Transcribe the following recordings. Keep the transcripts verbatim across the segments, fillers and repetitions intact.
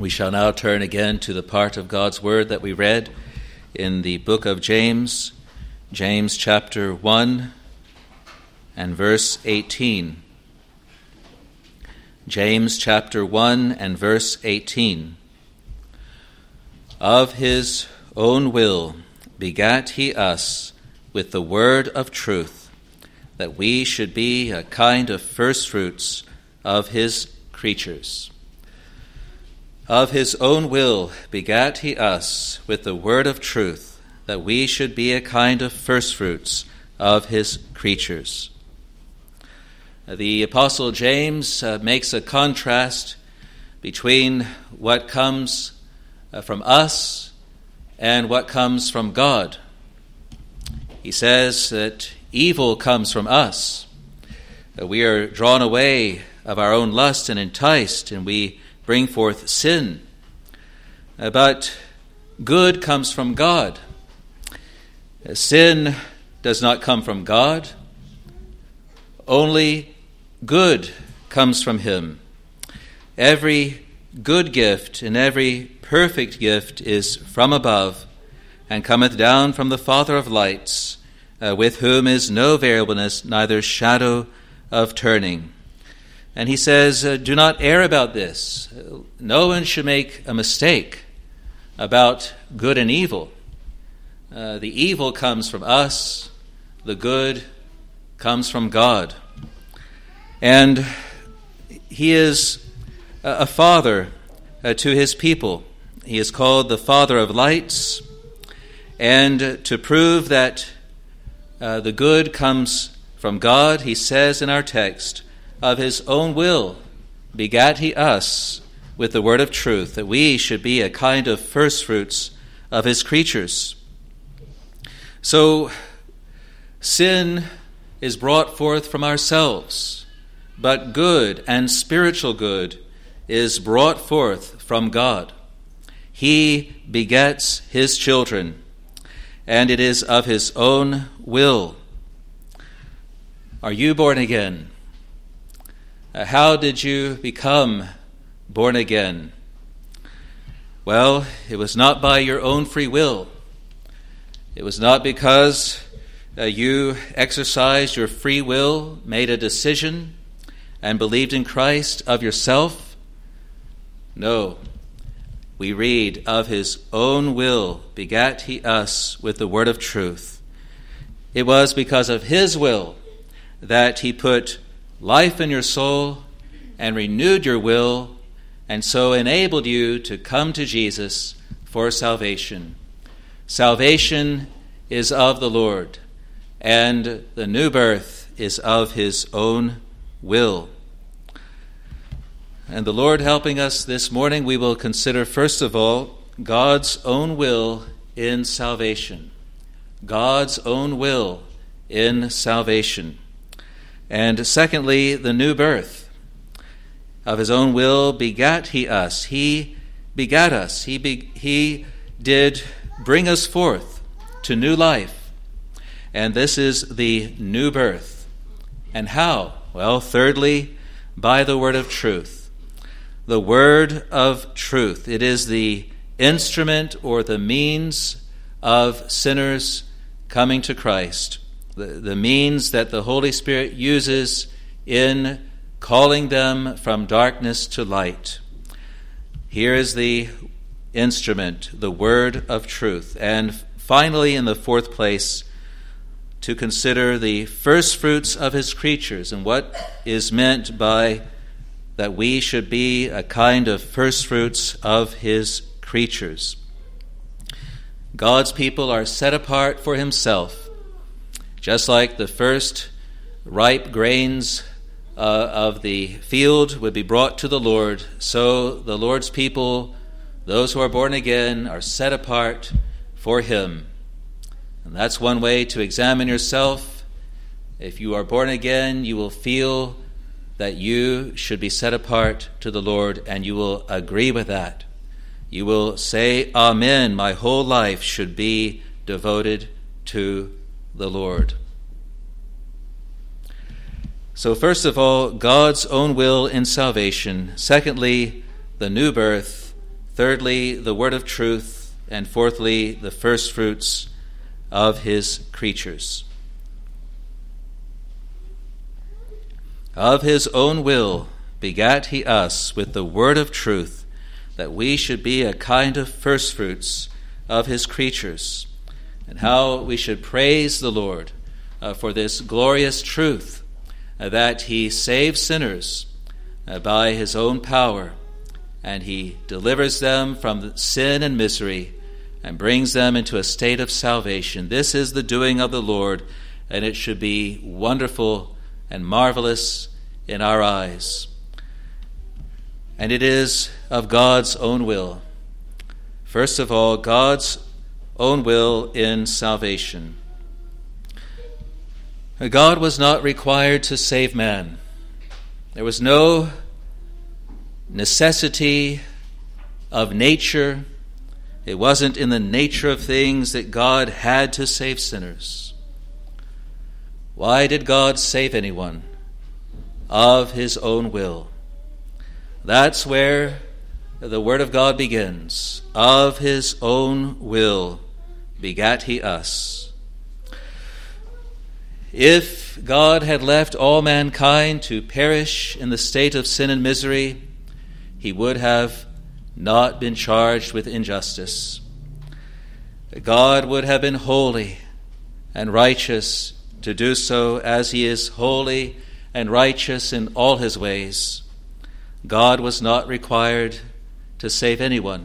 We shall now turn again to the part of God's Word that we read in the book of James, James chapter one and verse eighteen. James chapter one and verse eighteen. Of his own will begat he us with the word of truth, that we should be a kind of firstfruits of his creatures. Of his own will begat he us with the word of truth, that we should be a kind of firstfruits of his creatures. The Apostle James uh, makes a contrast between what comes uh, from us and what comes from God. He says that evil comes from us. Uh, we are drawn away of our own lust and enticed, and we bring forth sin. Uh, but good comes from God. Uh, sin does not come from God. Only good comes from him. Every good gift and every perfect gift is from above, and cometh down from the Father of lights, uh, with whom is no variableness, neither shadow of turning. And he says, uh, do not err about this. No one should make a mistake about good and evil. Uh, the evil comes from us. The good comes from God. And he is a father uh, to his people. He is called the Father of lights. And to prove that uh, the good comes from God, he says in our text, of his own will begat he us with the word of truth, that we should be a kind of firstfruits of his creatures. So sin is brought forth from ourselves, but good and spiritual good is brought forth from God. He begets his children, and it is of his own will. Are you born again? Uh, how did you become born again? Well, it was not by your own free will. It was not because uh, you exercised your free will, made a decision, and believed in Christ of yourself. No. We read, of his own will begat he us with the word of truth. It was because of his will that he put life in your soul and renewed your will, and so enabled you to come to Jesus for salvation. Salvation is of the Lord, and the new birth is of his own will. And the Lord helping us this morning, we will consider first of all God's own will in salvation. God's own will in salvation. And secondly, the new birth. Of his own will begat he us. He begat us. He, be, he did bring us forth to new life. And this is the new birth. And how? Well, thirdly, by the word of truth. The word of truth. It is the instrument or the means of sinners coming to Christ. The, the means that the Holy Spirit uses in calling them from darkness to light. Here is the instrument, the word of truth. And finally, in the fourth place, to consider the first fruits of his creatures and what is meant by that we should be a kind of first fruits of his creatures. God's people are set apart for himself. Just like the first ripe grains uh, of the field would be brought to the Lord, so the Lord's people, those who are born again, are set apart for him. And that's one way to examine yourself. If you are born again, you will feel that you should be set apart to the Lord, and you will agree with that. You will say, Amen, my whole life should be devoted to the Lord. So first of all, God's own will in salvation. Secondly, the new birth. thirdly, the word of truth, and fourthly, the first fruits of his creatures. Of his own will begat he us with the word of truth, that we should be a kind of first fruits of his creatures. And how we should praise the Lord uh, for this glorious truth, uh, that he saves sinners uh, by his own power, and he delivers them from sin and misery and brings them into a state of salvation. This is the doing of the Lord, and it should be wonderful and marvelous in our eyes. And it is of God's own will. First of all, God's own will in salvation. God was not required to save man. There was no necessity of nature. It wasn't in the nature of things that God had to save sinners. Why did God save anyone? Of his own will. That's where the word of God begins. Of his own will begat he us. If God had left all mankind to perish in the state of sin and misery, he would have not been charged with injustice. God would have been holy and righteous to do so, as he is holy and righteous in all his ways. God was not required to save anyone.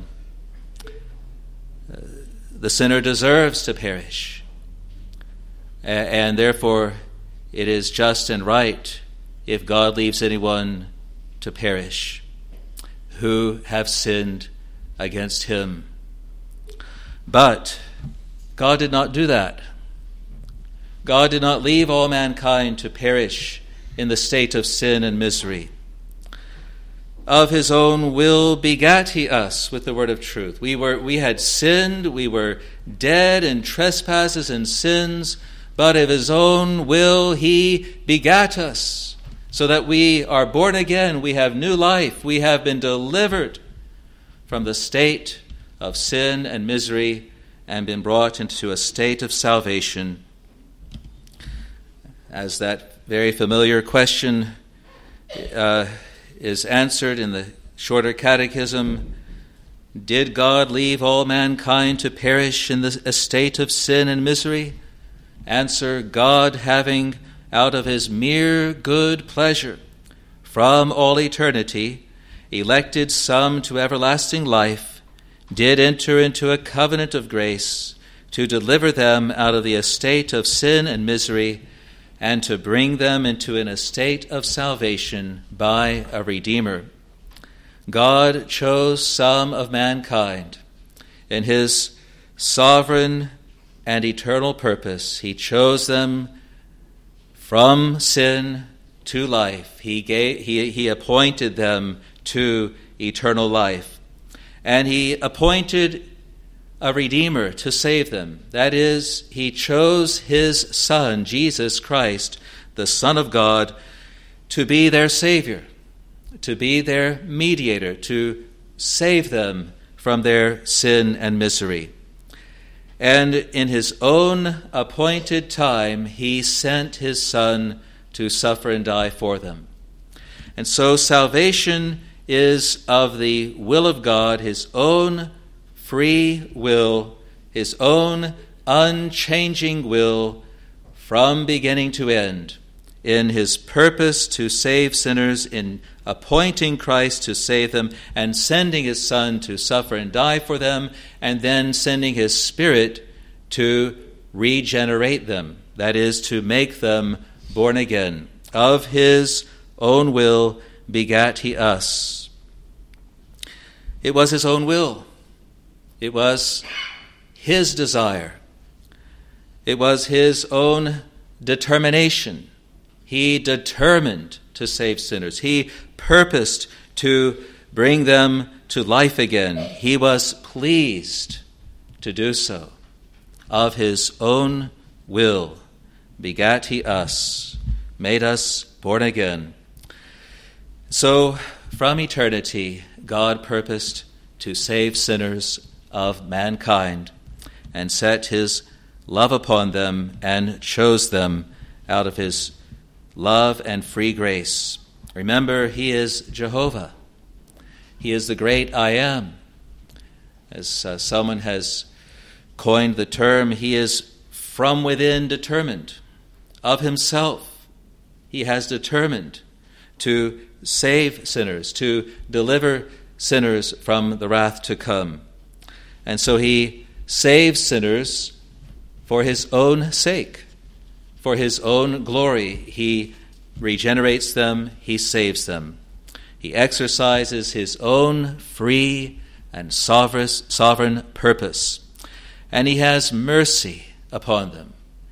The sinner deserves to perish, and therefore it is just and right if God leaves anyone to perish who have sinned against him. But God did not do that. God did not leave all mankind to perish in the state of sin and misery. Of his own will begat he us with the word of truth. We were we had sinned, we were dead in trespasses and sins, but of his own will he begat us, so that we are born again, we have new life, we have been delivered from the state of sin and misery and been brought into a state of salvation. As that very familiar question uh, is answered in the Shorter Catechism, did God leave all mankind to perish in the estate of sin and misery? Answer, God, having out of his mere good pleasure from all eternity elected some to everlasting life, did enter into a covenant of grace to deliver them out of the estate of sin and misery, and to bring them into an estate of salvation by a Redeemer. God chose some of mankind. In his sovereign and eternal purpose, he chose them from sin to life. He gave, he, he appointed them to eternal life. And he appointed a Redeemer to save them. That is, he chose his Son, Jesus Christ, the Son of God, to be their Savior, to be their mediator, to save them from their sin and misery. And in his own appointed time, he sent his Son to suffer and die for them. And so salvation is of the will of God, his own free will, his own unchanging will from beginning to end, in his purpose to save sinners, in appointing Christ to save them, and sending his Son to suffer and die for them, and then sending his Spirit to regenerate them, that is, to make them born again. Of his own will begat he us. It was his own will. It was his desire. It was his own determination. He determined to save sinners. He purposed to bring them to life again. He was pleased to do so. Of his own will begat he us, made us born again. So, from eternity, God purposed to save sinners of mankind, and set his love upon them and chose them out of his love and free grace. Remember, he is Jehovah. He is the great I am. As uh, someone has coined the term, he is from within determined. Of himself, he has determined to save sinners, to deliver sinners from the wrath to come. And so he saves sinners for his own sake, for his own glory. He regenerates them, he saves them. He exercises his own free and sovereign purpose, and he has mercy upon them.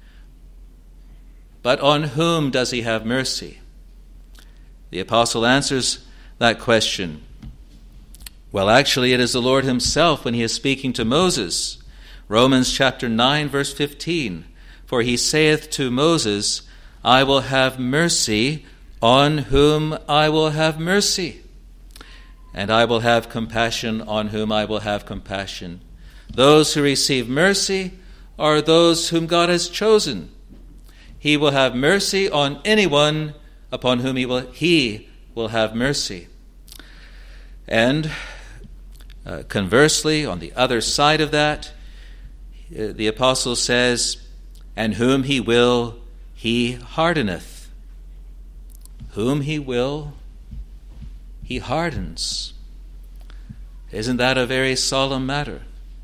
But on whom does he have mercy? The apostle answers that question. Well, actually, it is the Lord himself when he is speaking to Moses. Romans chapter nine, verse fifteen. For he saith to Moses, I will have mercy on whom I will have mercy, and I will have compassion on whom I will have compassion. Those who receive mercy are those whom God has chosen. He will have mercy on anyone upon whom he will, he will have mercy. And uh, conversely, on the other side of that, uh, the apostle says, and whom he will, he hardeneth. Whom he will, he hardens. Isn't that a very solemn matter?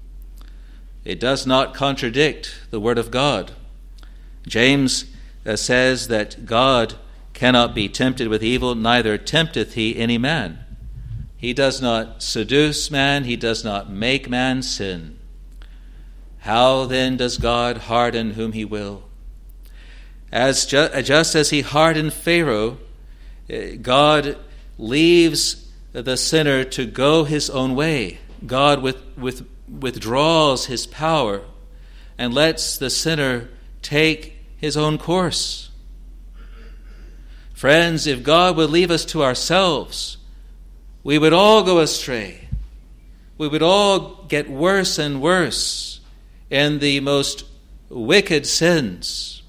It does not contradict the word of God. James uh, says that God cannot be tempted with evil, neither tempteth he any man. He does not seduce man, he does not make man sin. How then does God harden whom he will? As ju- just as he hardened Pharaoh, God leaves the sinner to go his own way. God with, with, withdraws his power and lets the sinner take his own course. Friends, if God would leave us to ourselves, we would all go astray. We would all get worse and worse in the most wicked sins.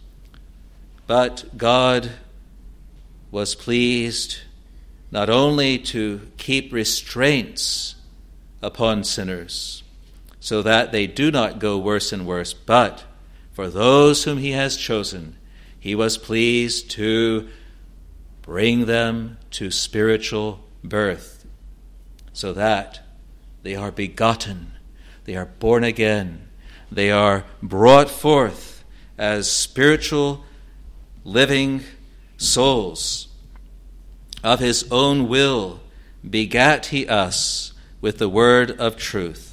But God was pleased not only to keep restraints upon sinners so that they do not go worse and worse, but for those whom he has chosen, he was pleased to bring them to spiritual birth so that they are begotten, they are born again, they are brought forth as spiritual living souls. Of his own will begat he us with the word of truth.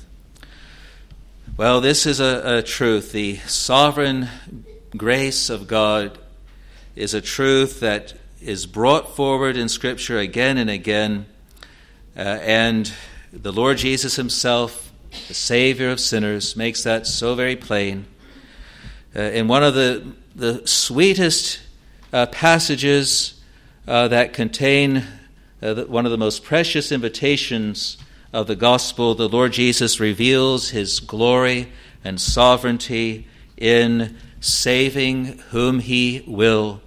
Well, this is a, a truth. The sovereign grace of God is a truth that is brought forward in Scripture again and again. Uh, and the Lord Jesus himself, the Savior of sinners, makes that so very plain. Uh, in one of the, the sweetest uh, passages uh, that contain uh, the, one of the most precious invitations of the gospel, the Lord Jesus reveals his glory and sovereignty in saving whom he will.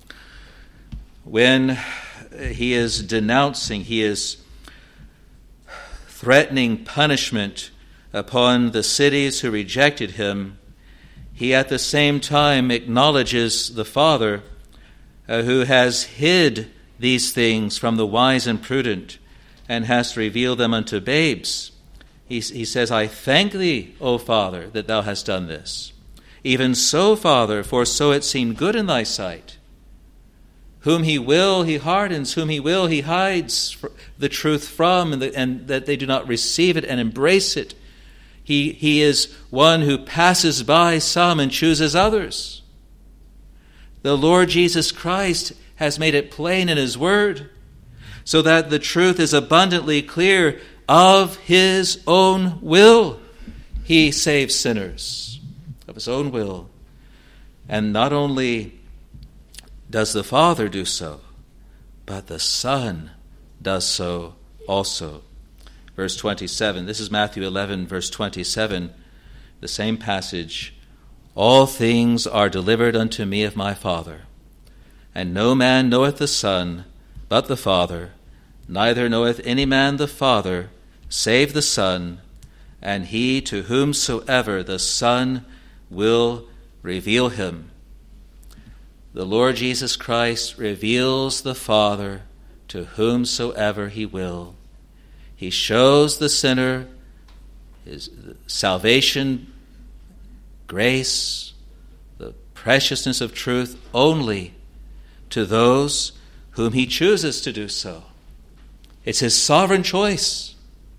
When he is denouncing, he is threatening punishment upon the cities who rejected him, he at the same time acknowledges the Father uh, who has hid these things from the wise and prudent and has revealed them unto babes. He, he says, I thank thee, O Father, that thou hast done this. Even so, Father, for so it seemed good in thy sight. Whom he will, he hardens. Whom he will, he hides the truth from, and, the, and that they do not receive it and embrace it. He, he is one who passes by some and chooses others. The Lord Jesus Christ has made it plain in his word, so that the truth is abundantly clear. Of his own will, he saves sinners. Of his own will. And not only does the Father do so, but the Son does so also. verse twenty-seven. This is Matthew eleven, verse twenty-seven, the same passage. All things are delivered unto me of my Father, and no man knoweth the Son but the Father, neither knoweth any man the Father save the Son, and he to whomsoever the Son will reveal him. The Lord Jesus Christ reveals the Father to whomsoever he will. He shows the sinner his salvation, grace, the preciousness of truth only to those whom he chooses to do so. It's his sovereign choice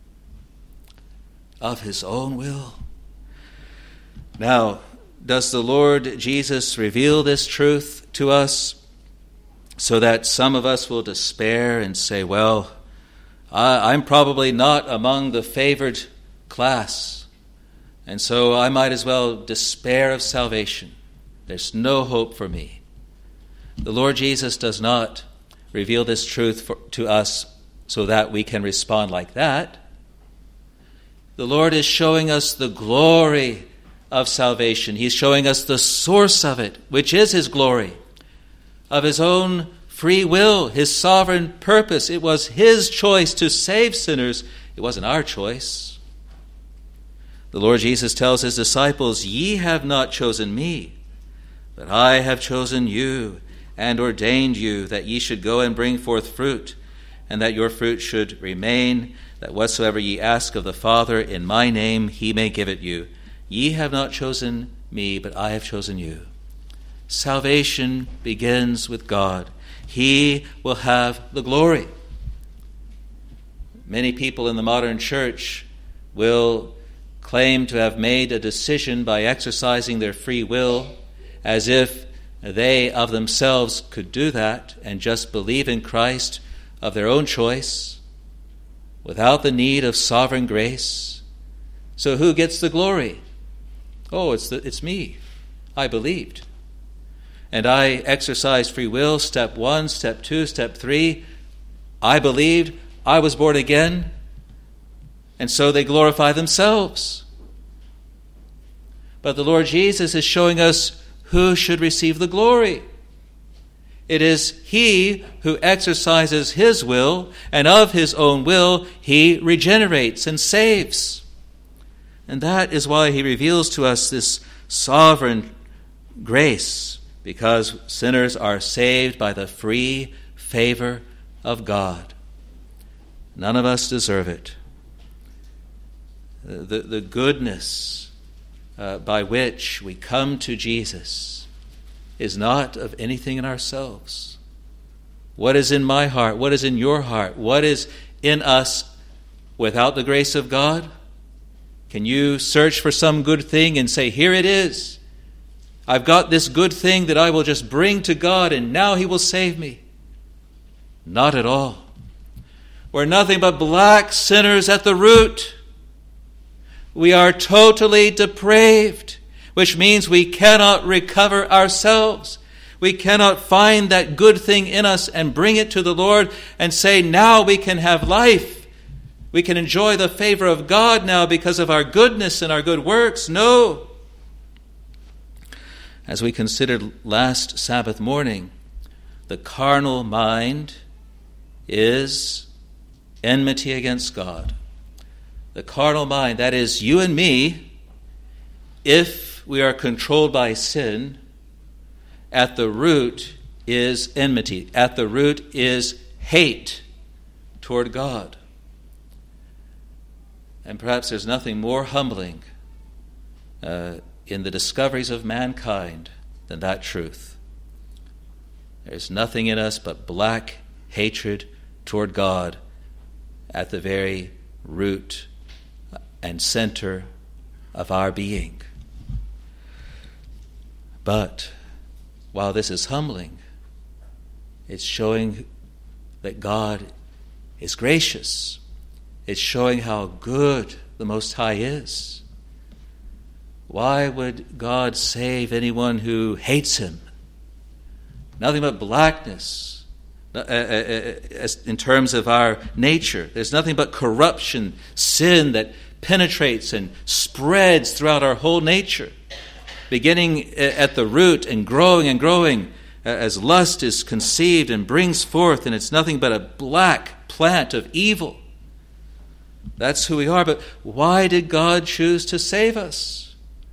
of his own will. Now, does the Lord Jesus reveal this truth to us so that some of us will despair and say, well, I, I'm probably not among the favored class, and so I might as well despair of salvation. There's no hope for me. The Lord Jesus does not reveal this truth for, to us so that we can respond like that. The Lord is showing us the glory of salvation. He's showing us the source of it, which is his glory, of his own free will, his sovereign purpose. It was his choice to save sinners. It wasn't our choice. The Lord Jesus tells his disciples, ye have not chosen me, but I have chosen you and ordained you that ye should go and bring forth fruit, and that your fruit should remain, that whatsoever ye ask of the Father in my name, he may give it you. Ye have not chosen me, but I have chosen you. Salvation begins with God. He will have the glory. Many people in the modern church will claim to have made a decision by exercising their free will, as if they of themselves could do that and just believe in Christ of their own choice, without the need of sovereign grace. So who gets the glory? Oh, it's the, it's me. I believed. And I exercised free will, step one, step two, step three. I believed. I was born again. And so they glorify themselves. But the Lord Jesus is showing us who should receive the glory. It is he who exercises his will, and of his own will he regenerates and saves. And that is why he reveals to us this sovereign grace, because sinners are saved by the free favor of God. None of us deserve it. The, the goodness uh, by which we come to Jesus is not of anything in ourselves. What is in my heart? What is in your heart? What is in us without the grace of God? Can you search for some good thing and say, here it is. I've got this good thing that I will just bring to God and now he will save me? Not at all. We're nothing but black sinners at the root. We are totally depraved, which means we cannot recover ourselves. We cannot find that good thing in us and bring it to the Lord and say, now we can have life. We can enjoy the favor of God now because of our goodness and our good works. No. As we considered last Sabbath morning, the carnal mind is enmity against God. The carnal mind, that is you and me, if we are controlled by sin, at the root is enmity. At the root is hate toward God. And perhaps there's nothing more humbling uh, in the discoveries of mankind than that truth. There's nothing in us but black hatred toward God at the very root and center of our being. But while this is humbling, it's showing that God is gracious. It's showing how good the Most High is. Why would God save anyone who hates him? Nothing but blackness, uh, uh, in terms of our nature. There's nothing but corruption, sin that penetrates and spreads throughout our whole nature, beginning at the root and growing and growing as lust is conceived and brings forth, and it's nothing but a black plant of evil. That's who we are. But why did God choose to save us?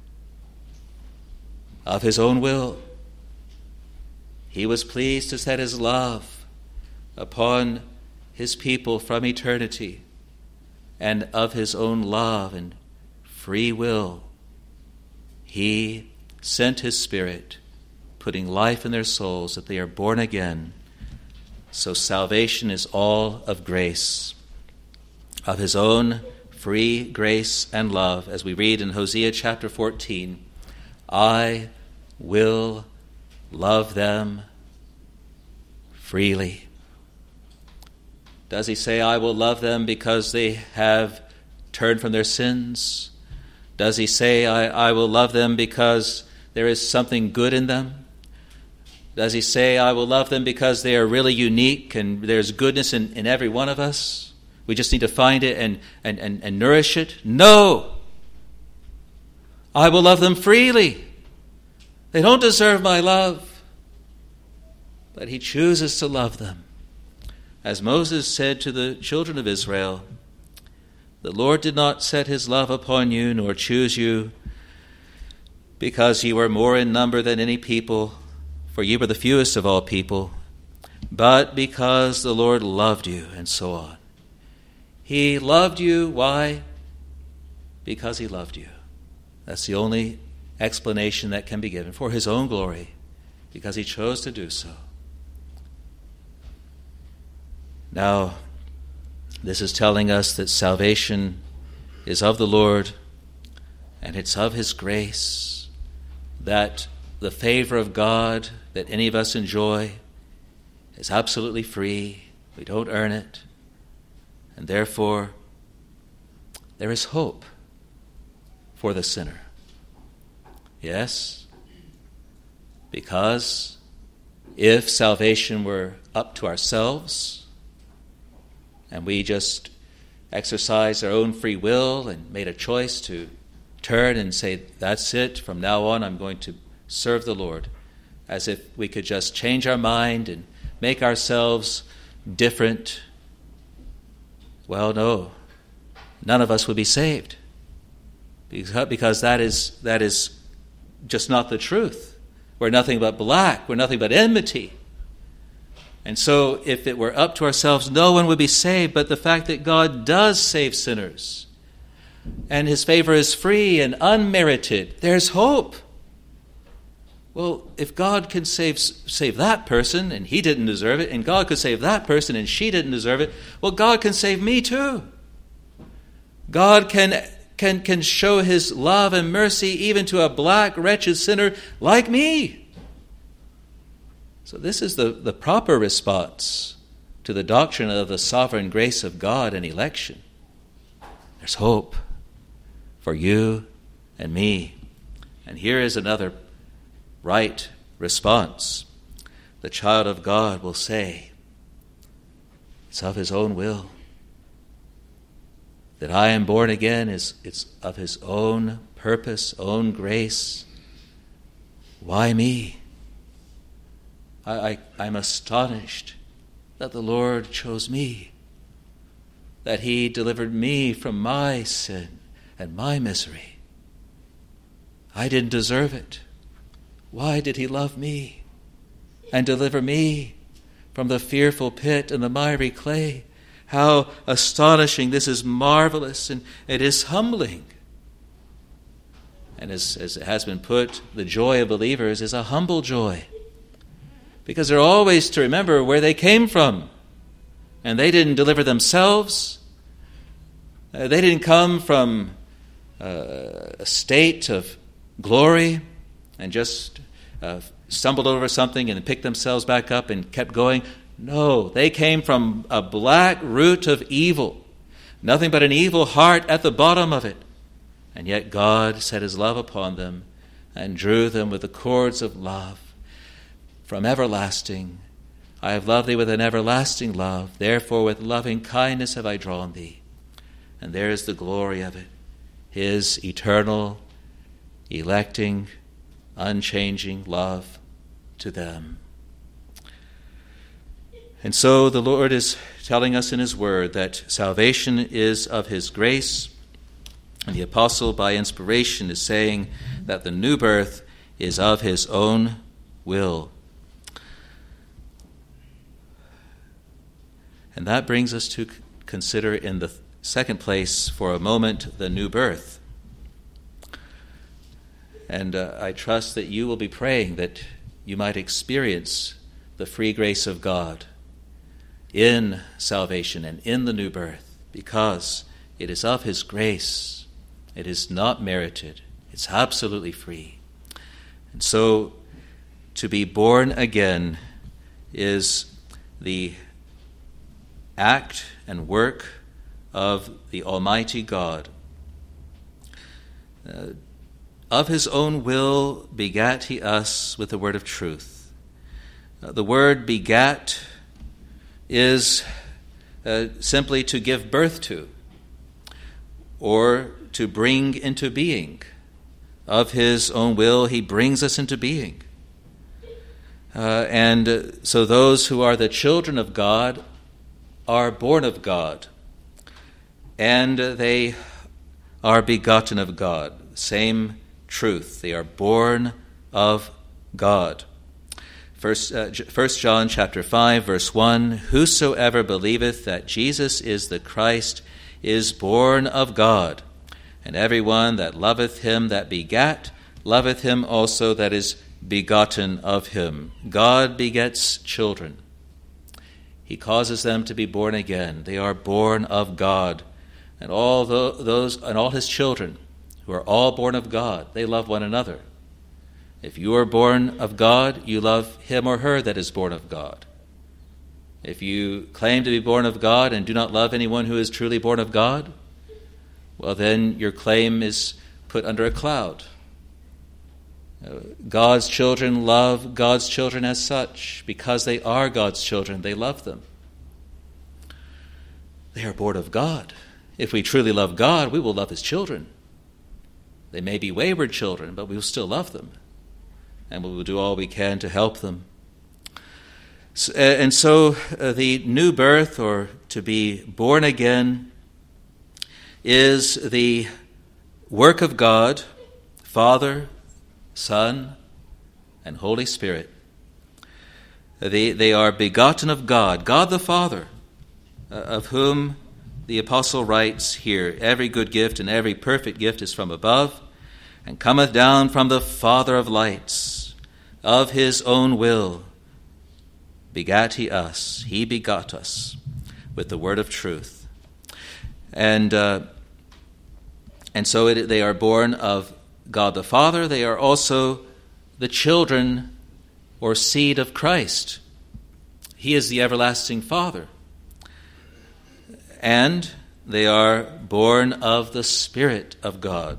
Of his own will. He was pleased to set his love upon his people from eternity, and of his own love and free will, he sent his Spirit, putting life in their souls that they are born again. So salvation is all of grace, of his own free grace and love, as we read in Hosea chapter fourteen, I will love them freely. Does he say, I will love them because they have turned from their sins? Does he say, I, I will love them because there is something good in them? Does he say, I will love them because they are really unique and there's goodness in, in every one of us? We just need to find it and, and, and, and nourish it? No! I will love them freely. They don't deserve my love. But he chooses to love them. As Moses said to the children of Israel, the Lord did not set his love upon you, nor choose you, because ye were more in number than any people, for ye were the fewest of all people, but because the Lord loved you, and so on. He loved you. Why? Because he loved you. That's the only explanation that can be given. For his own glory, because he chose to do so. Now, this is telling us that salvation is of the Lord, and it's of his grace, that the favor of God that any of us enjoy is absolutely free. We don't earn it. And therefore, there is hope for the sinner. Yes, because if salvation were up to ourselves, and we just exercised our own free will and made a choice to turn and say, that's it, from now on I'm going to serve the Lord, as if we could just change our mind and make ourselves different. Well, no, none of us would be saved, because that is that is just not the truth. We're nothing but black. We're nothing but enmity. And so if it were up to ourselves, no one would be saved. But the fact that God does save sinners, and his favor is free and unmerited, there's hope. Well, if God can save save that person and he didn't deserve it, and God could save that person and she didn't deserve it, well, God can save me too. God can can can show his love and mercy even to a black, wretched sinner like me. So this is the, the proper response to the doctrine of the sovereign grace of God and election. There's hope for you and me. And here is another right response. The child of God will say, it's of his own will. That I am born again is it's of his own purpose, own grace. Why me? I, I, I'm astonished that the Lord chose me, that he delivered me from my sin and my misery. I didn't deserve it. Why did he love me and deliver me from the fearful pit and the miry clay? How astonishing. This is marvelous, and it is humbling. And as, as it has been put, the joy of believers is a humble joy, because they're always to remember where they came from. And they didn't deliver themselves. Uh, they didn't come from uh, a state of glory and just uh, stumbled over something and picked themselves back up and kept going. No, they came from a black root of evil. Nothing but an evil heart at the bottom of it. And yet God set his love upon them and drew them with the cords of love from everlasting I have loved thee with an everlasting love. Therefore with loving kindness have I drawn thee. And there is the glory of it, his eternal, electing, unchanging love to them. And so the Lord is telling us in his word that salvation is of his grace, and the apostle by inspiration is saying that the new birth is of his own will. And that brings us to consider in the second place for a moment the new birth. And uh, I trust that you will be praying that you might experience the free grace of God in salvation and in the new birth, because it is of his grace. It is not merited. It's absolutely free. And so to be born again is the act and work of the Almighty God. Uh, of his own will begat he us with the word of truth. Uh, the word begat is uh, simply to give birth to, or to bring into being. Of his own will, he brings us into being. Uh, and uh, so those who are the children of God are born of God, and uh, they are begotten of God. Same truth. They are born of God. First, uh, First John chapter five, verse one, whosoever believeth that Jesus is the Christ is born of God, and every one that loveth him that begat loveth him also that is begotten of him. God begets children. He causes them to be born again. They are born of God. And all those and all his children who are all born of God, they love one another. If you are born of God, you love him or her that is born of God. If you claim to be born of God and do not love anyone who is truly born of God, well, then your claim is put under a cloud. God's children love God's children as such. Because they are God's children, they love them. They are born of God. If we truly love God, we will love his children. They may be wayward children, but we will still love them. And we will do all we can to help them. And so uh, the new birth, or to be born again, is the work of God, Father, Son, and Holy Spirit. They, they are begotten of God, God the Father, uh, of whom the apostle writes here, every good gift and every perfect gift is from above, and cometh down from the Father of lights. Of his own will begat he us. He begot us with the word of truth. And uh, and so it, they are born of God the Father. They are also the children or seed of Christ. He is the everlasting Father. And they are born of the Spirit of God.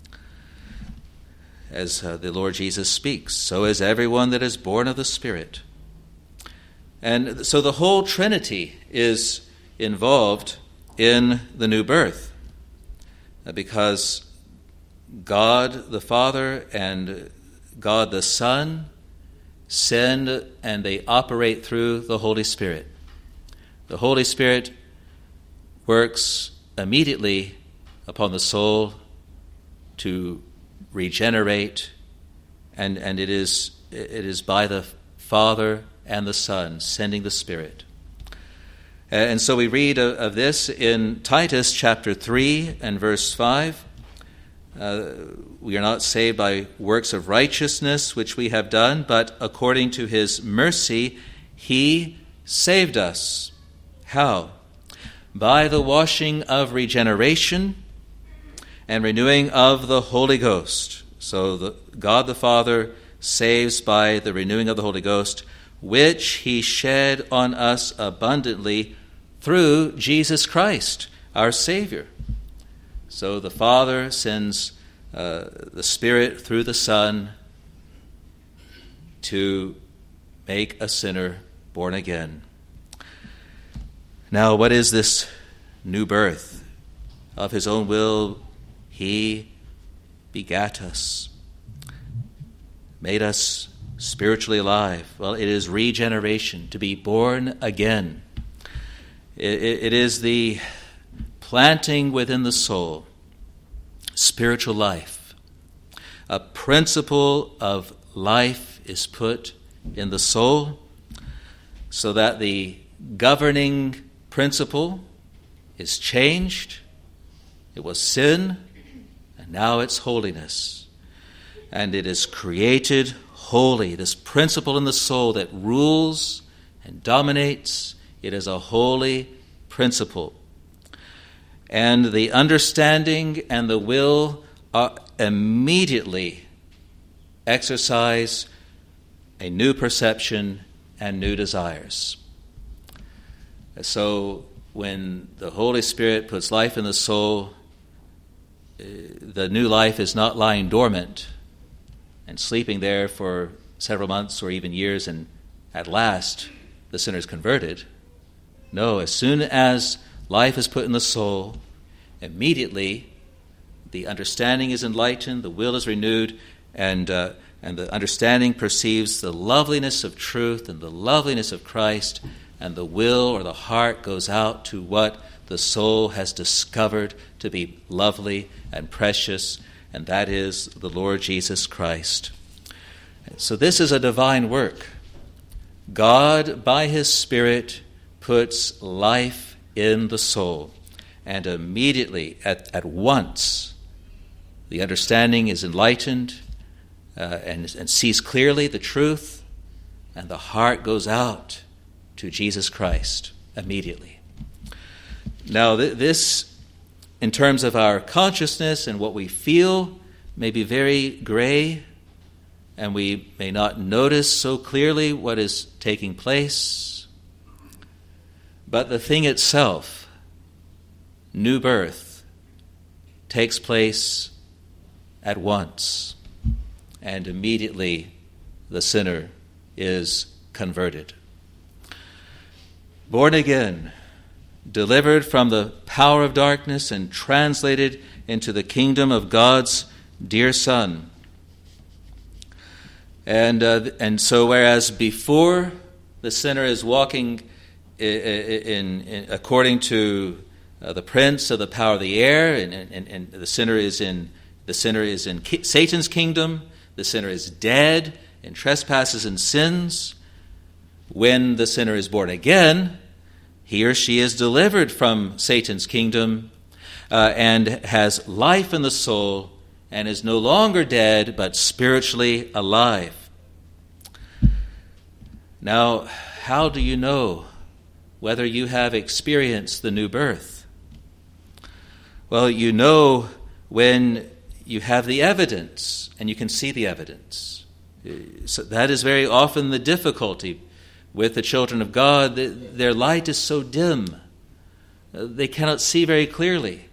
As uh, the Lord Jesus speaks, so is everyone that is born of the Spirit. And so the whole Trinity is involved in the new birth, because God the Father and God the Son send and they operate through the Holy Spirit. The Holy Spirit works immediately upon the soul to regenerate, and, and it is it is by the Father and the Son sending the Spirit. And so we read of, of this in Titus chapter three and verse five. Uh, we are not saved by works of righteousness which we have done, but according to his mercy he saved us. How? By the washing of regeneration and renewing of the Holy Ghost. So the, God the Father saves by the renewing of the Holy Ghost, which he shed on us abundantly through Jesus Christ, our Savior. So the Father sends uh, the Spirit through the Son to make a sinner born again. Now, what is this new birth? Of his own will, he begat us, made us spiritually alive. Well, it is regeneration, to be born again. It, it, it is the planting within the soul, spiritual life. A principle of life is put in the soul so that the governing principle is changed. It was sin, and now it's holiness. And it is created holy. This principle in the soul that rules and dominates, it is a holy principle. And the understanding and the will are immediately exercise a new perception and new desires. So when the Holy Spirit puts life in the soul, the new life is not lying dormant and sleeping there for several months or even years, and at last the sinner is converted. No, as soon as life is put in the soul, immediately the understanding is enlightened, the will is renewed, and uh, and the understanding perceives the loveliness of truth and the loveliness of Christ, and the will or the heart goes out to what the soul has discovered to be lovely and precious, and that is the Lord Jesus Christ. So this is a divine work. God, by his Spirit, puts life in the soul, and immediately, at, at once, the understanding is enlightened uh, and, and sees clearly the truth, and the heart goes out to Jesus Christ immediately. Now, th- this, in terms of our consciousness and what we feel, may be very gray, and we may not notice so clearly what is taking place. But the thing itself, new birth, takes place at once, and immediately the sinner is converted. Born again, delivered from the power of darkness and translated into the kingdom of God's dear Son. And uh, and so whereas before the sinner is walking in, in, in according to uh, the prince of the power of the air, and, and, and the sinner is in the sinner is in ki- Satan's kingdom, the sinner is dead in trespasses and sins. When the sinner is born again, he or she is delivered from Satan's kingdom uh, and has life in the soul and is no longer dead but spiritually alive. Now, how do you know whether you have experienced the new birth? Well, you know when you have the evidence and you can see the evidence. So that is very often the difficulty with the children of God. Their light is so dim, they cannot see very clearly.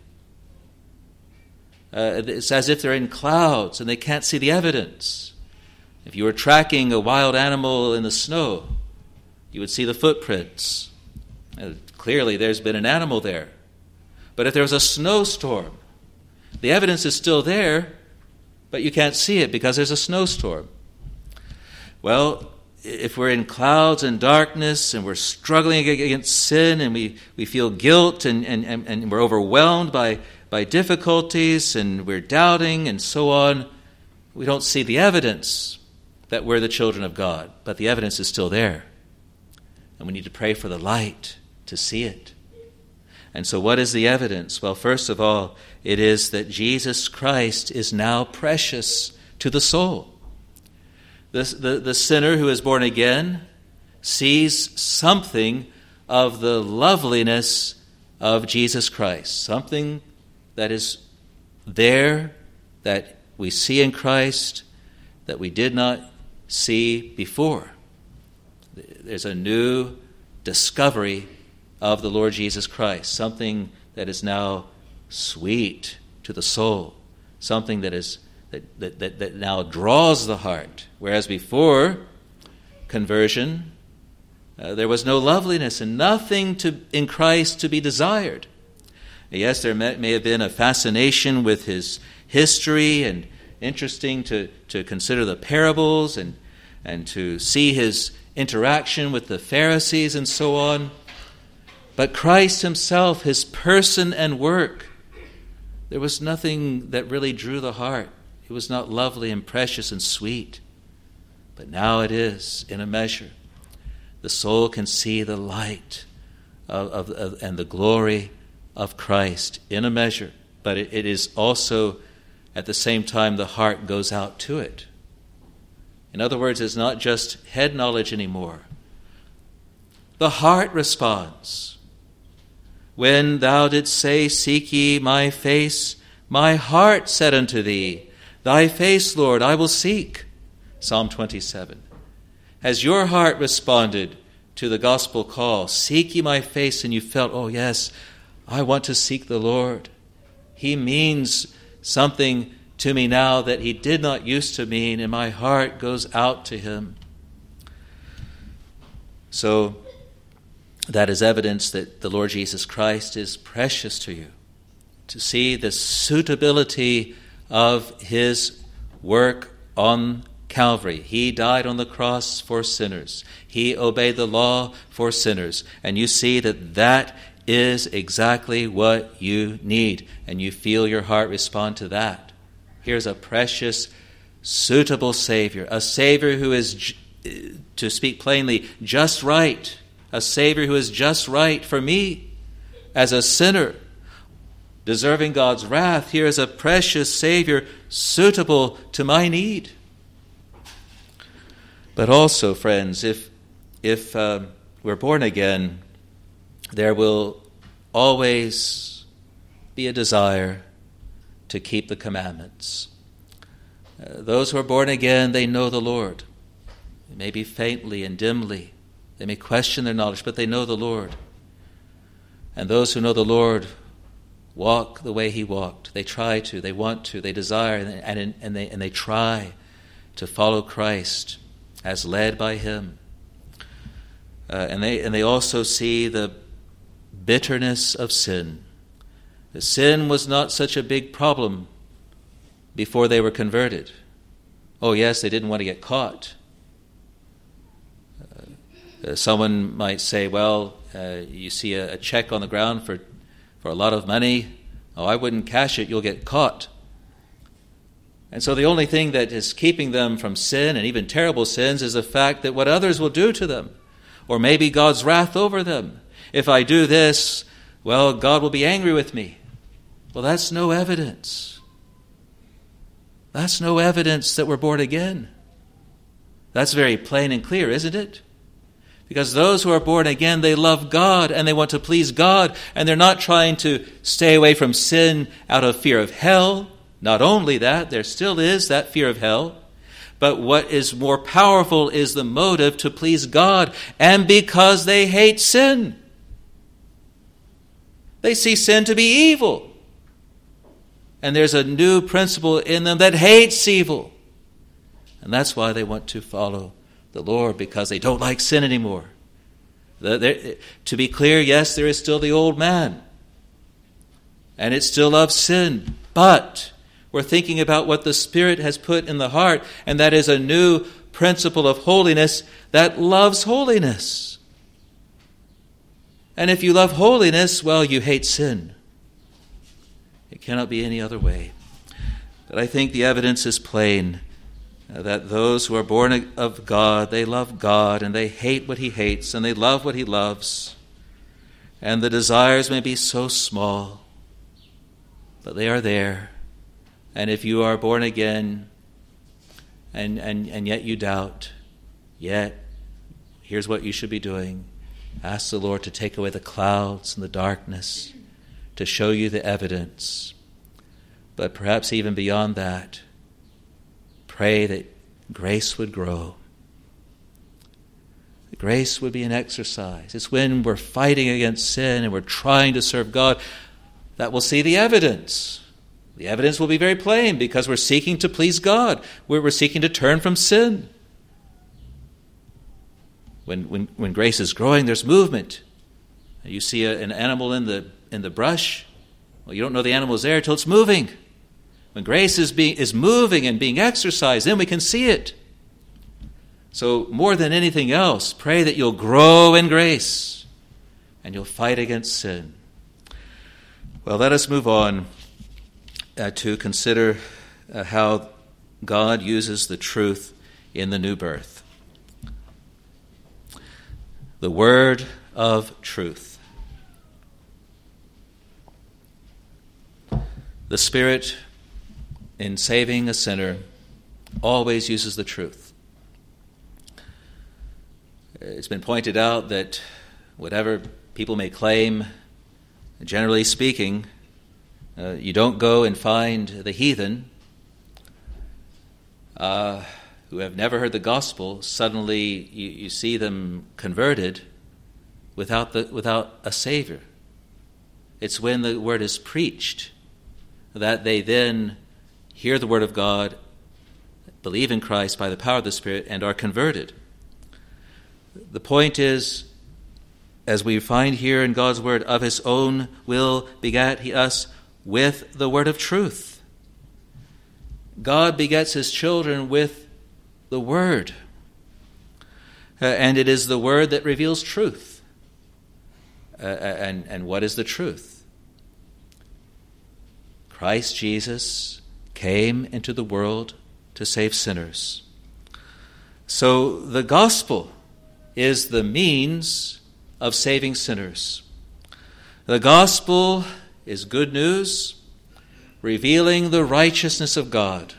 Uh, it's as if they're in clouds and they can't see the evidence. If you were tracking a wild animal in the snow, you would see the footprints. Uh, clearly there's been an animal there. But if there was a snowstorm, the evidence is still there, but you can't see it because there's a snowstorm. Well, if we're in clouds and darkness and we're struggling against sin and we, we feel guilt and, and, and we're overwhelmed by, by difficulties and we're doubting and so on, we don't see the evidence that we're the children of God, but the evidence is still there. And we need to pray for the light to see it. And so what is the evidence? Well, first of all, it is that Jesus Christ is now precious to the soul. The, the, the sinner who is born again sees something of the loveliness of Jesus Christ, something that is there that we see in Christ that we did not see before. There's a new discovery of the Lord Jesus Christ, something that is now sweet to the soul, something that is that, that, that, that now draws the heart. Whereas before conversion, Uh, there was no loveliness and nothing to, in Christ to be desired. Yes, there may, may have been a fascination with his history, and interesting to, to consider the parables and, and to see his interaction with the Pharisees and so on. But Christ himself, his person and work, there was nothing that really drew the heart. It was not lovely and precious and sweet. But now it is, in a measure. The soul can see the light of, of, of and the glory of Christ in a measure. But it, it is also, at the same time, the heart goes out to it. In other words, it's not just head knowledge anymore. The heart responds. When thou didst say, Seek ye my face, my heart said unto thee, Thy face, Lord, I will seek. Psalm twenty-seven. Has your heart responded to the gospel call, Seek ye my face, and you felt, oh yes, I want to seek the Lord. He means something to me now that he did not used to mean, and my heart goes out to him. So that is evidence that the Lord Jesus Christ is precious to you. To see the suitability of his work on Calvary. He died on the cross for sinners. He obeyed the law for sinners. And you see that that is exactly what you need. And you feel your heart respond to that. Here's a precious, suitable Savior. A Savior who is, to speak plainly, just right. A Savior who is just right for me as a sinner, deserving God's wrath. Here is a precious Savior suitable to my need. But also, friends, if if uh, we're born again, there will always be a desire to keep the commandments. Uh, those who are born again, they know the Lord. Maybe faintly and dimly. They may question their knowledge, but they know the Lord. And those who know the Lord walk the way he walked. They try to, they want to, they desire, and, and, and, they, and they try to follow Christ as led by him. Uh, and they and they also see the bitterness of sin. The sin was not such a big problem before they were converted. Oh yes, they didn't want to get caught. Uh, someone might say, well, uh, you see a, a check on the ground for, for a lot of money. Oh, I wouldn't cash it, you'll get caught. And so the only thing that is keeping them from sin, and even terrible sins, is the fact that what others will do to them, or maybe God's wrath over them. If I do this, well, God will be angry with me. Well, that's no evidence. That's no evidence that we're born again. That's very plain and clear, isn't it? Because those who are born again, they love God and they want to please God, and they're not trying to stay away from sin out of fear of hell. Not only that, there still is that fear of hell, but what is more powerful is the motive to please God, and because they hate sin. They see sin to be evil. And there's a new principle in them that hates evil. And that's why they want to follow the Lord, because they don't like sin anymore. The, there, to be clear, yes, there is still the old man, and it still loves sin, but we're thinking about what the Spirit has put in the heart, and that is a new principle of holiness that loves holiness. And if you love holiness, well, you hate sin. It cannot be any other way. But I think the evidence is plain uh, that those who are born of God, they love God, and they hate what he hates, and they love what he loves. And the desires may be so small, but they are there. And if you are born again and, and, and yet you doubt, yet here's what you should be doing. Ask the Lord to take away the clouds and the darkness, to show you the evidence. But perhaps even beyond that, pray that grace would grow. Grace would be an exercise. It's when we're fighting against sin and we're trying to serve God that we'll see the evidence. The evidence will be very plain because we're seeking to please God. We're, we're seeking to turn from sin. When, when, when grace is growing, there's movement. You see a, an animal in the in the brush. Well, you don't know the animal is there until it's moving. When grace is being is moving and being exercised, then we can see it. So more than anything else, pray that you'll grow in grace and you'll fight against sin. Well, let us move on uh, to consider uh, how God uses the truth in the new birth. The word of truth. The Spirit, in saving a sinner, always uses the truth. It's been pointed out that whatever people may claim, generally speaking, uh, you don't go and find the heathen uh, who have never heard the gospel. Suddenly you, you see them converted without the without a Savior. It's when the word is preached that they then hear the word of God, believe in Christ by the power of the Spirit, and are converted. The point is, as we find here in God's word, of his own will begat he us with the word of truth. God begets his children with the word. Uh, and it is the word that reveals truth. Uh, and, and what is the truth? Christ Jesus came into the world to save sinners. So the gospel is the means of saving sinners. The gospel is good news, revealing the righteousness of God.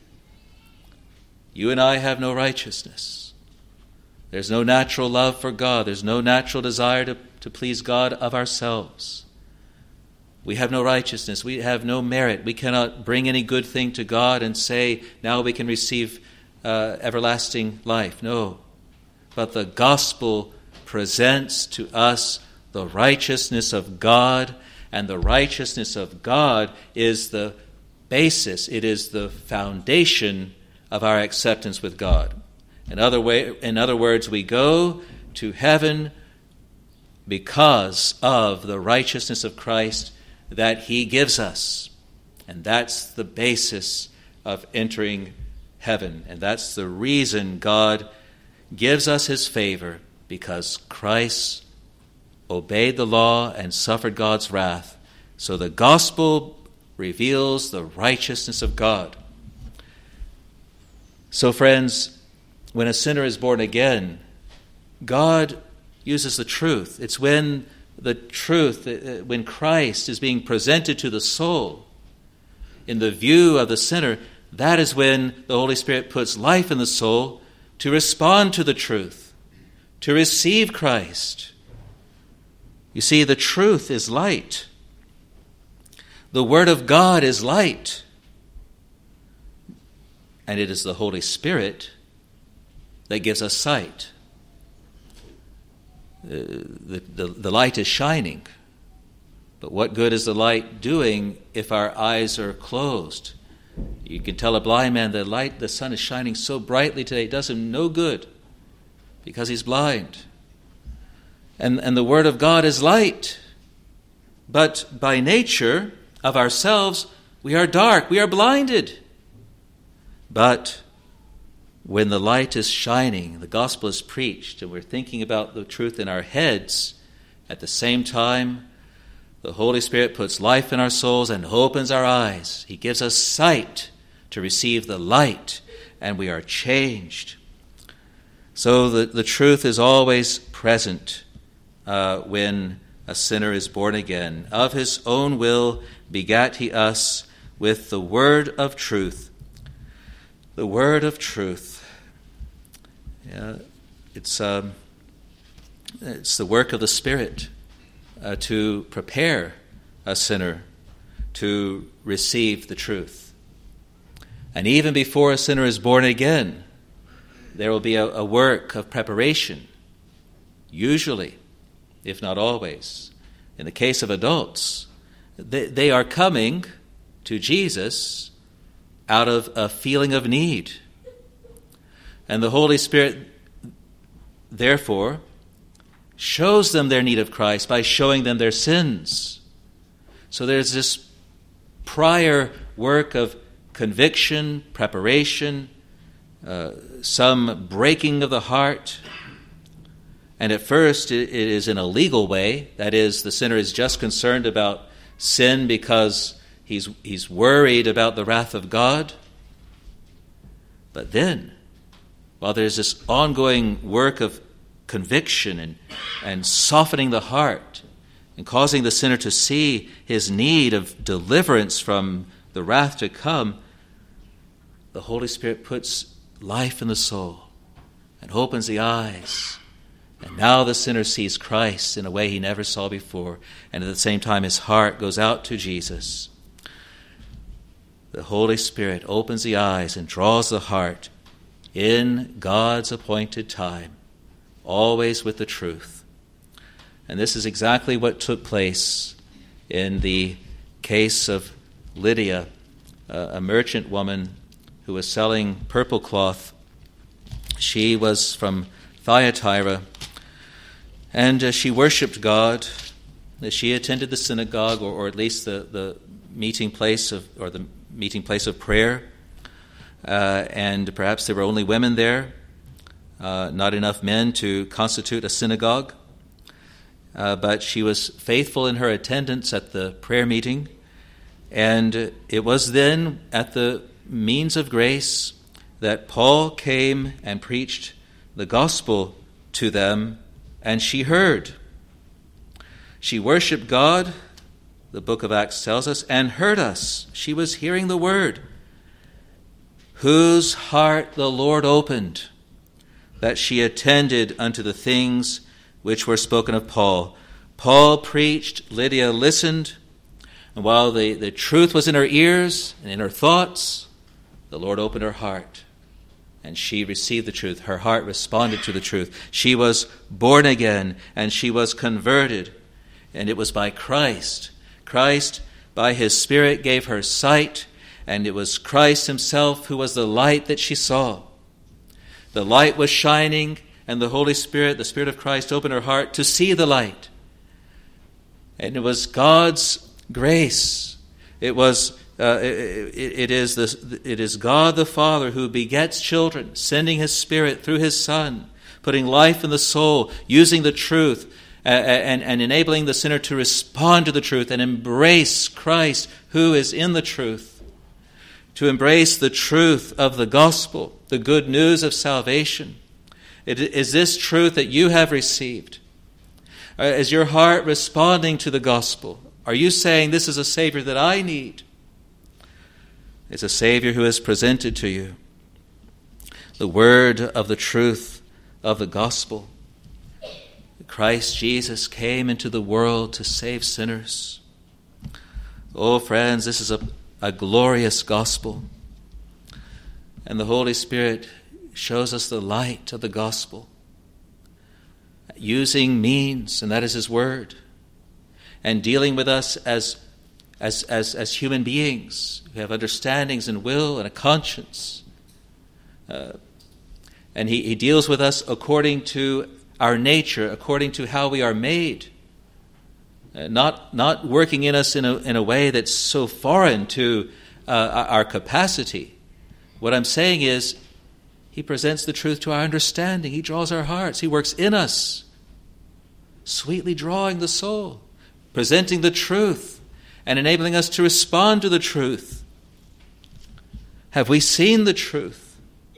You and I have no righteousness. There's no natural love for God. There's no natural desire to, to please God of ourselves. We have no righteousness. We have no merit. We cannot bring any good thing to God and say, now we can receive uh, everlasting life. No. But the gospel presents to us the righteousness of God, and the righteousness of God is the basis, it is the foundation of our acceptance with God. In other way, in other words, we go to heaven because of the righteousness of Christ that he gives us. And that's the basis of entering heaven. And that's the reason God gives us his favor, because Christ obeyed the law and suffered God's wrath. So the gospel reveals the righteousness of God. So friends, when a sinner is born again, God uses the truth. It's when the truth, when Christ is being presented to the soul in the view of the sinner, that is when the Holy Spirit puts life in the soul to respond to the truth, to receive Christ. You see, the truth is light. The Word of God is light. And it is the Holy Spirit that gives us sight. Uh, the, the, the light is shining. But what good is the light doing if our eyes are closed? You can tell a blind man the light, the sun is shining so brightly today, it does him no good because he's blind. And, and the Word of God is light. But by nature of ourselves, we are dark, we are blinded. But when the light is shining, the gospel is preached, and we're thinking about the truth in our heads, at the same time, the Holy Spirit puts life in our souls and opens our eyes. He gives us sight to receive the light, and we are changed. So the, the truth is always present uh, when a sinner is born again. Of his own will begat he us with the word of truth. The word of truth. Yeah, it's um, it's the work of the Spirit uh, to prepare a sinner to receive the truth. And even before a sinner is born again, there will be a, a work of preparation, usually, if not always. In the case of adults, they, they are coming to Jesus out of a feeling of need. And the Holy Spirit therefore, shows them their need of Christ by showing them their sins. So there's this prior work of conviction, preparation, uh, some breaking of the heart. And at first it is in a legal way. That is, the sinner is just concerned about sin because he's, he's worried about the wrath of God. But then, while there's this ongoing work of conviction and, and softening the heart and causing the sinner to see his need of deliverance from the wrath to come, the Holy Spirit puts life in the soul and opens the eyes. And now the sinner sees Christ in a way he never saw before, and at the same time his heart goes out to Jesus. The Holy Spirit opens the eyes and draws the heart in God's appointed time, always with the truth. And this is exactly what took place in the case of Lydia, a merchant woman who was selling purple cloth. She was from Thyatira, and uh, she worshipped God. She attended the synagogue, or, or at least the, the meeting place of, or the meeting place of prayer. Uh, and perhaps there were only women there, uh, not enough men to constitute a synagogue. Uh, but she was faithful in her attendance at the prayer meeting. And it was then at the means of grace that Paul came and preached the gospel to them, and she heard. She worshiped God, the book of Acts tells us, and heard us. She was hearing the word, whose heart the Lord opened, that she attended unto the things which were spoken of Paul. Paul preached, Lydia listened, and while the, the truth was in her ears and in her thoughts, the Lord opened her heart, and she received the truth. Her heart responded to the truth. She was born again, and she was converted, and it was by Christ. Christ, by his Spirit, gave her sight, and it was Christ himself who was the light that she saw. The light was shining, and the Holy Spirit, the Spirit of Christ, opened her heart to see the light. And it was God's grace. It was uh, it, it is the it is God the Father who begets children, sending his Spirit through his Son, putting life in the soul, using the truth, uh, and, and enabling the sinner to respond to the truth and embrace Christ who is in the truth, to embrace the truth of the gospel, the good news of salvation. It is this truth that you have received. Uh, is your heart responding to the gospel? Are you saying, this is a Savior that I need? It's a Savior who is presented to you. The word of the truth of the gospel. Christ Jesus came into the world to save sinners. Oh, friends, this is a, a glorious gospel. And the Holy Spirit shows us the light of the gospel, using means, and that is his word, and dealing with us as, as, as, as human beings who have understandings and will and a conscience. Uh, and he, he deals with us according to our nature, according to how we are made, uh, not, not working in us in a, in a way that's so foreign to uh, our capacity. What I'm saying is, he presents the truth to our understanding. He draws our hearts. He works in us, sweetly drawing the soul, presenting the truth, and enabling us to respond to the truth. Have we seen the truth?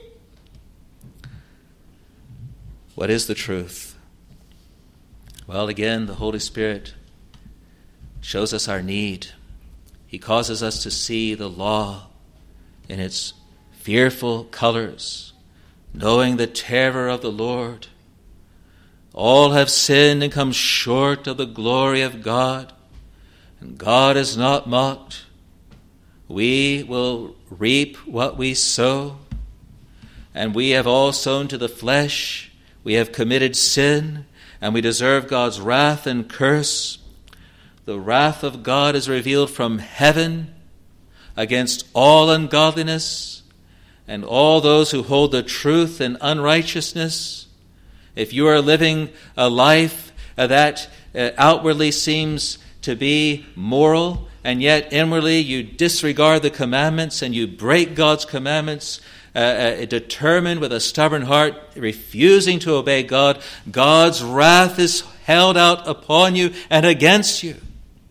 What is the truth? Well, again, the Holy Spirit shows us our need. He causes us to see the law in its fearful colors, knowing the terror of the Lord. All have sinned and come short of the glory of God, and God is not mocked. We will reap what we sow, and we have all sown to the flesh. We have committed sin, and we deserve God's wrath and curse. The wrath of God is revealed from heaven against all ungodliness and all those who hold the truth in unrighteousness. If you are living a life uh, that uh, outwardly seems to be moral, and yet inwardly you disregard the commandments and you break God's commandments, uh, uh, determined with a stubborn heart, refusing to obey God, God's wrath is held out upon you and against you.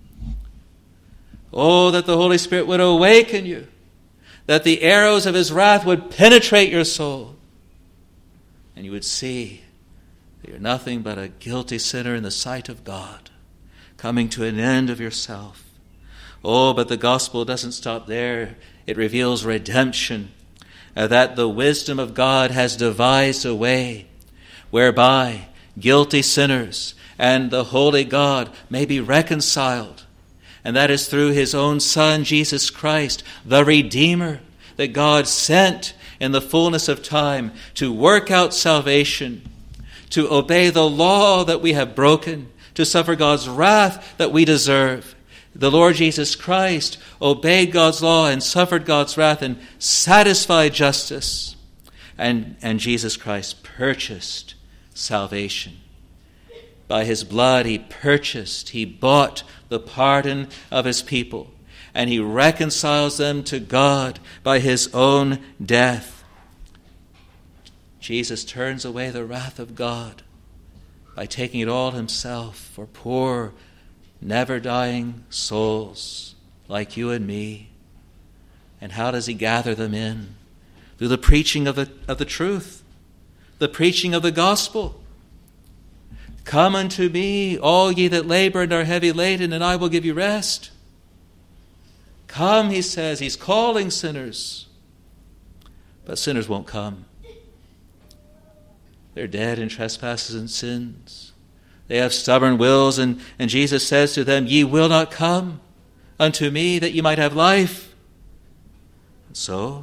Oh, that the Holy Spirit would awaken you, that the arrows of his wrath would penetrate your soul, and you would see that you're nothing but a guilty sinner in the sight of God, coming to an end of yourself. Oh, but the gospel doesn't stop there. It reveals redemption, uh, that the wisdom of God has devised a way whereby guilty sinners and the holy God may be reconciled. And that is through his own Son, Jesus Christ, the Redeemer, that God sent in the fullness of time to work out salvation, to obey the law that we have broken, to suffer God's wrath that we deserve. The Lord Jesus Christ obeyed God's law and suffered God's wrath and satisfied justice. And, and Jesus Christ purchased salvation. By his blood he purchased, he bought the pardon of his people. And he reconciles them to God by his own death. Jesus turns away the wrath of God by taking it all himself for poor, never-dying souls like you and me. And how does he gather them in? Through the preaching of the, of the truth, the preaching of the gospel. Come unto me, all ye that labor and are heavy laden, and I will give you rest. Come, he says. He's calling sinners. But sinners won't come. They're dead in trespasses and sins. They have stubborn wills, and, and Jesus says to them, ye will not come unto me that ye might have life. And so,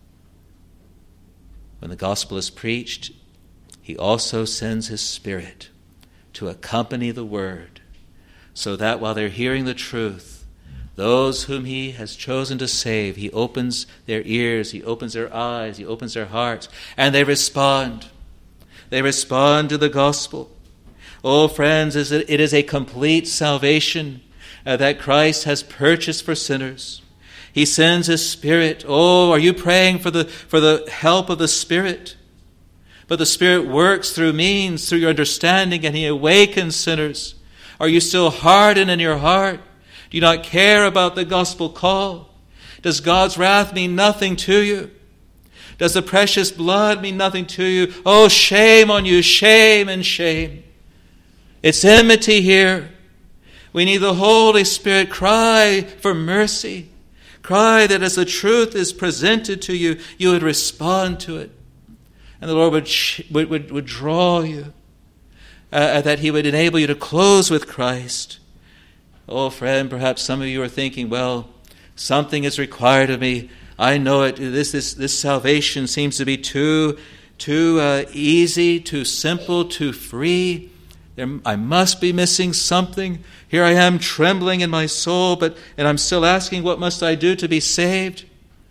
when the gospel is preached, he also sends his Spirit to accompany the word, so that while they're hearing the truth, those whom he has chosen to save, he opens their ears, he opens their eyes, he opens their hearts, and they respond. They respond to the gospel. Oh, friends, it is a complete salvation uh, that Christ has purchased for sinners. He sends his Spirit. Oh, are you praying for the, for the help of the Spirit? But the Spirit works through means, through your understanding, and he awakens sinners. Are you still hardened in your heart? Do you not care about the gospel call? Does God's wrath mean nothing to you? Does the precious blood mean nothing to you? Oh, shame on you, shame and shame. It's enmity here. We need the Holy Spirit. Cry for mercy. Cry that as the truth is presented to you, you would respond to it. And the Lord would, would, would, would draw you, uh, that he would enable you to close with Christ. Oh, friend, perhaps some of you are thinking, well, something is required of me. I know it. This, this, this salvation seems to be too, too uh, easy, too simple, too free. There, I must be missing something. Here I am trembling in my soul, but and I'm still asking, what must I do to be saved?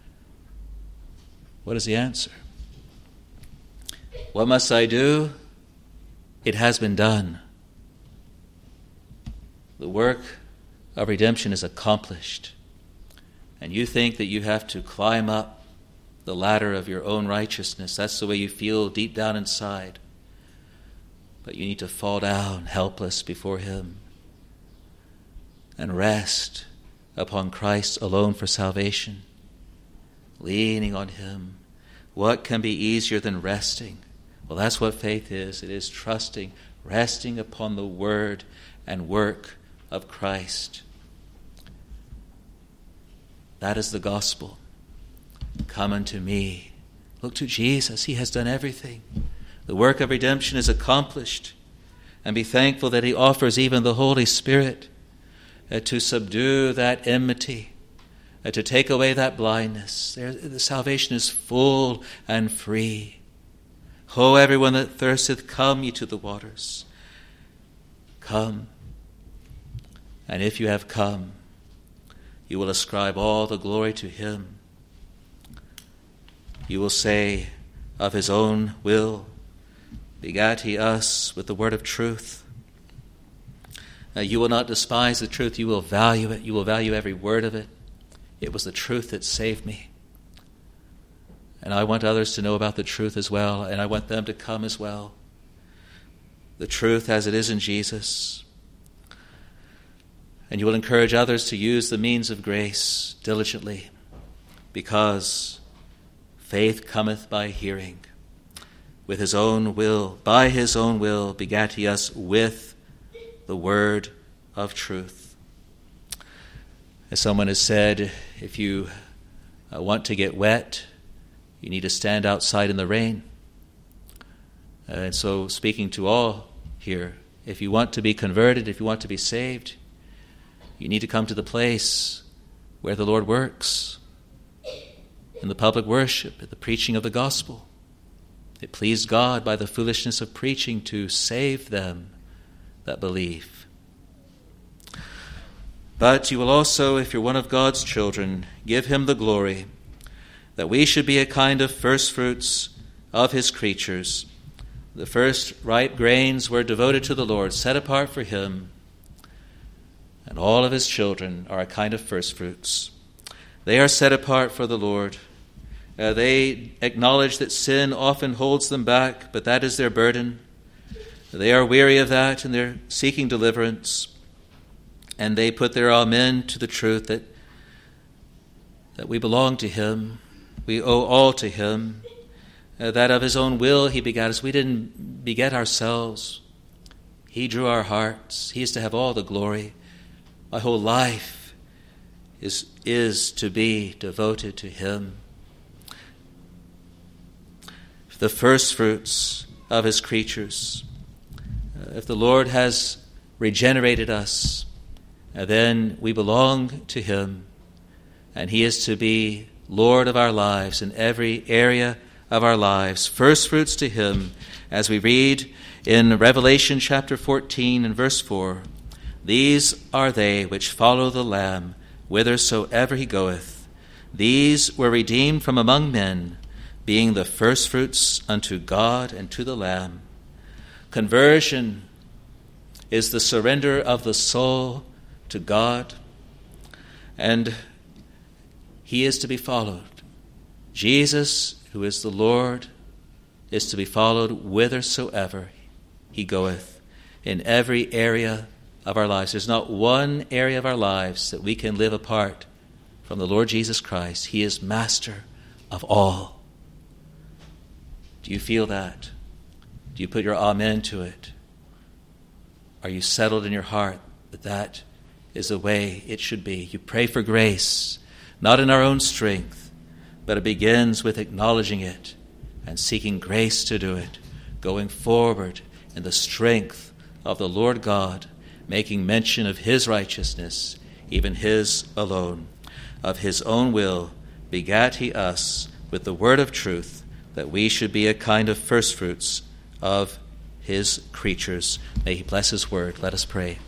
What is the answer? What must I do? It has been done. The work of redemption is accomplished. And you think that you have to climb up the ladder of your own righteousness. That's the way you feel deep down inside. But you need to fall down helpless before him and rest upon Christ alone for salvation, leaning on him. What can be easier than resting? Well, that's what faith is. It is trusting, resting upon the word and work of Christ. That is the gospel. Come unto me. Look to Jesus. He has done everything. The work of redemption is accomplished. And be thankful that he offers even the Holy Spirit uh, to subdue that enmity, uh, to take away that blindness. There, the salvation is full and free. Ho, everyone that thirsteth, come ye to the waters. Come. And if you have come, you will ascribe all the glory to him. You will say of his own will, begat he us with the word of truth. Uh, you will not despise the truth. You will value it. You will value every word of it. It was the truth that saved me. And I want others to know about the truth as well, and I want them to come as well. The truth as it is in Jesus. And you will encourage others to use the means of grace diligently, because faith cometh by hearing. With his own will, by his own will, begat he us with the word of truth. As someone has said, if you uh, want to get wet, you need to stand outside in the rain. Uh, and so, speaking to all here, if you want to be converted, if you want to be saved, you need to come to the place where the Lord works, in the public worship, at the preaching of the gospel. It pleased God by the foolishness of preaching to save them that believe. But you will also, if you're one of God's children, give him the glory that we should be a kind of first fruits of his creatures. The first ripe grains were devoted to the Lord, set apart for him, and all of his children are a kind of first fruits. They are set apart for the Lord. Uh, they acknowledge that sin often holds them back, but that is their burden. They are weary of that, and they're seeking deliverance. And they put their amen to the truth that, that we belong to him. We owe all to him. Uh, that of his own will he begat us. We didn't beget ourselves. He drew our hearts. He is to have all the glory. My whole life is, is to be devoted to him. The first fruits of his creatures. Uh, if the Lord has regenerated us, uh, then we belong to him, and he is to be Lord of our lives in every area of our lives. First fruits to him, as we read in Revelation chapter fourteen and verse four. These are they which follow the Lamb whithersoever he goeth. These were redeemed from among men, being the firstfruits unto God and to the Lamb. Conversion is the surrender of the soul to God, and he is to be followed. Jesus, who is the Lord, is to be followed whithersoever he goeth, in every area of our lives. There's not one area of our lives that we can live apart from the Lord Jesus Christ. He is master of all. Do you feel that? Do you put your amen to it? Are you settled in your heart that that is the way it should be? You pray for grace, not in our own strength, but it begins with acknowledging it and seeking grace to do it, going forward in the strength of the Lord God, making mention of his righteousness, even his alone. Of his own will begat he us with the word of truth, that we should be a kind of firstfruits of his creatures. May he bless his word. Let us pray.